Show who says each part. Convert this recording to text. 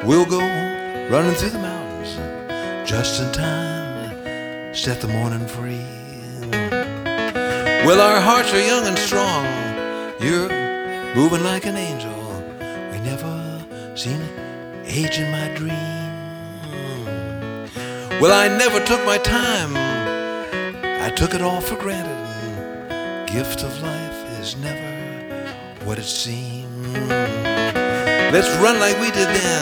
Speaker 1: We'll go running through the mountains just in time to set the morning free. Well, our hearts are young and strong. You're moving like an angel. We never seen age in my dream. Well, I never took my time. I took it all for granted. Gift of life is never what it seems. Let's run like we did then.